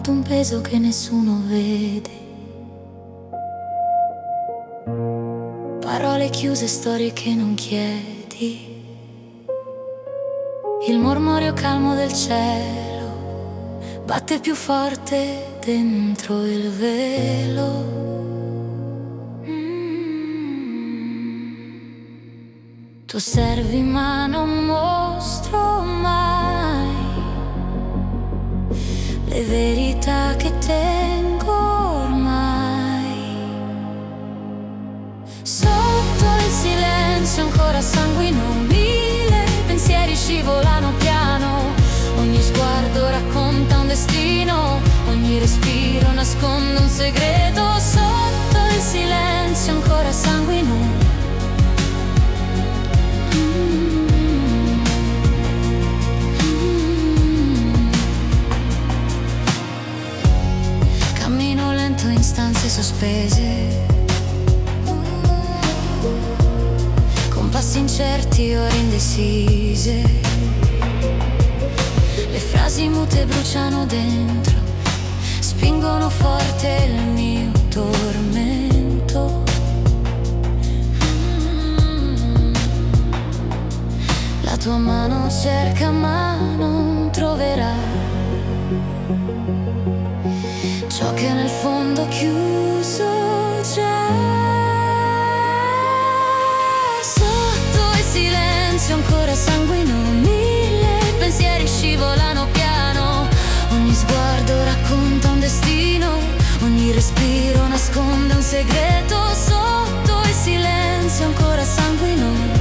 porto un peso che nessuno vede. Parole chiuse, storie che non chiedi. Il mormorio calmo del cielo batte più forte dentro il velo. Tu servi ma non mostro mai le verità che tengo ormai. Sotto il silenzio ancora sanguino, mille pensieri scivolano piano. Ogni sguardo racconta un destino, ogni respiro nasconde un segreto. Sotto il silenzio ancora sanguino. Cammino lento in stanze sospese, con passi incerti, ore indecise. Le frasi mute bruciano dentro, spingono forte il mio tormento. La tua mano cerca ma non troverà ciò che nel fondo chiuso già. Sotto il silenzio ancora sanguino, mille pensieri scivolano piano. Ogni sguardo racconta un destino, ogni respiro nasconde un segreto. Sotto il silenzio ancora sanguino.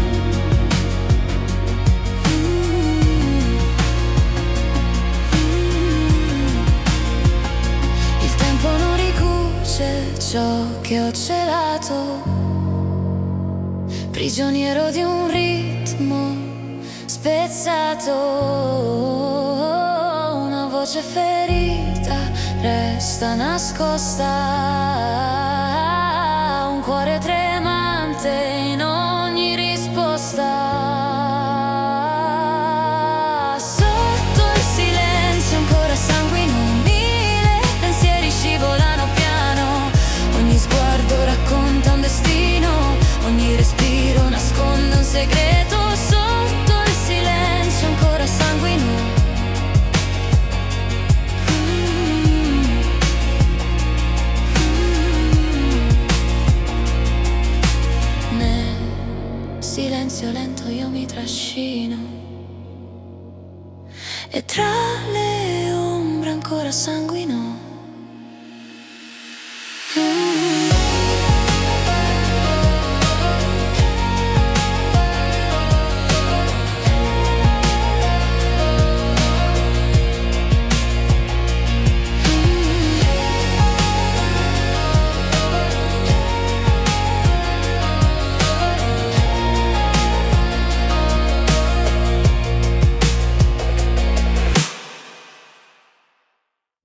Ciò che ho celato, prigioniero di un ritmo spezzato. Una voce ferita resta nascosta, un cuore tremante in ogni risposta. Sotto il silenzio ancora sanguino, mille pensieri scivolano piano. Ogni sguardo racconta un destino, ogni respiro nasconde un segreto. Sotto il silenzio ancora sanguino. Nel silenzio lento io mi trascino, e tra le ombre ancora sanguino.